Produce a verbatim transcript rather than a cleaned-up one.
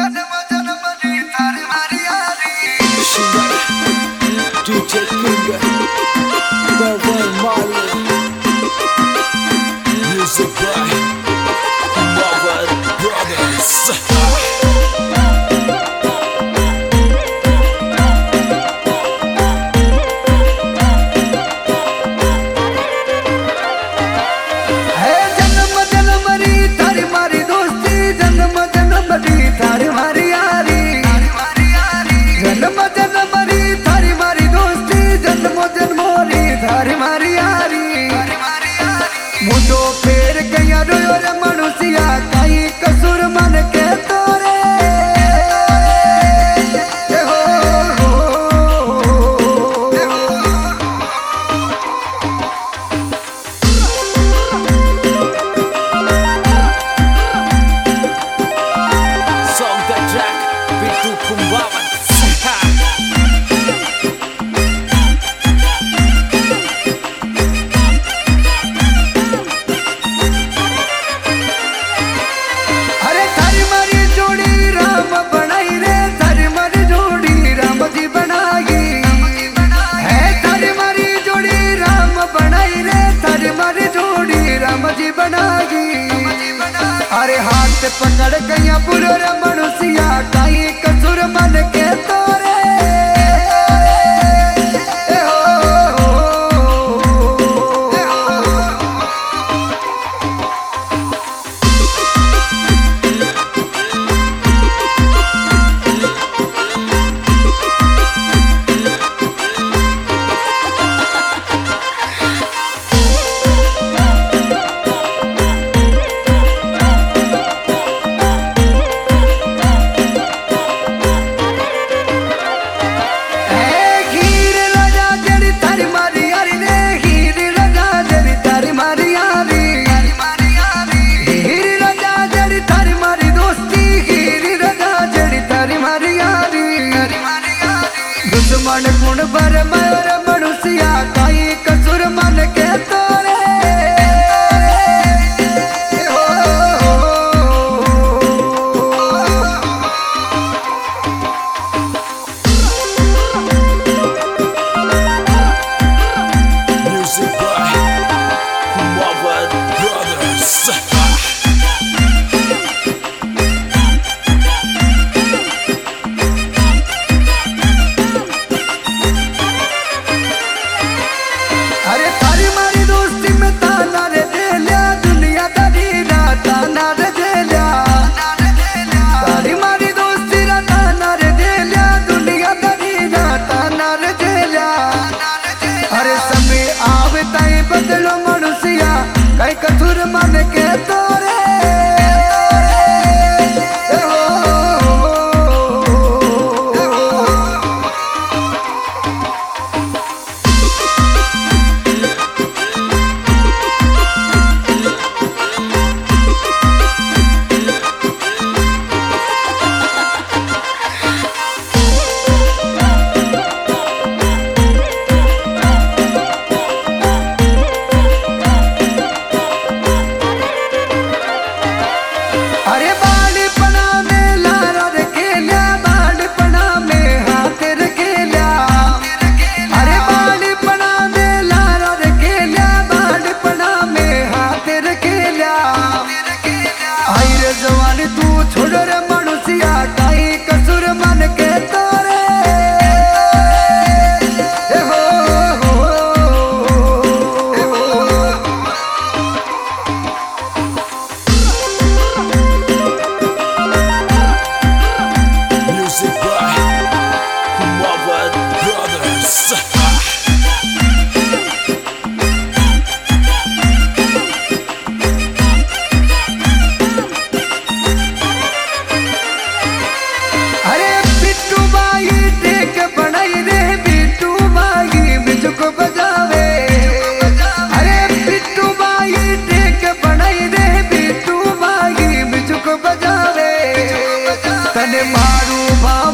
जन्म जन्म दी थारी मारी यारी D J Finger, Reverend Marley, music by Marvel Brothers. मुंडो फेर गया रोयो रे मनुष्या काई कसूर मन के तोरे हो Song that track, Bitu Kumbawan. अरे हाथ पकड़ गया बुरो रे मनुष्या काई कसूर मन के तोरे दुश्मन गुण बर मयूर मनुष्या काई कसूर मन के तोरे Music by Marvel Brothers. अरे तारी मारी दोस्ती में ताना रे दे लिया दुनिया दारी ना ताना रे दे लिया तारी मारी दोस्ती रा ताना रे दे लिया दुनिया दारी ना ताना रे दे लिया अरे समय आवे ताई बदलो मनुष्या कई कसूर मन के तोरे अरे बालपना में लारा रे खेलिया बालपना में हाथ रे खेलिया अरे बालपना में लारा रे खेलिया बालपना में हाथ रे खेलिया आई रे जवानी तू छोड़ रे मनुष्या काई कसूर मन के तोरे Music by Marvel Brothers. अरे बिट्टू बाई टेक बनाई रे बिट्टू बाई मुझको बजावे अरे बिट्टू बाई टेक बनाई रे बिट्टू बाई मुझको बजावे तने मारू बा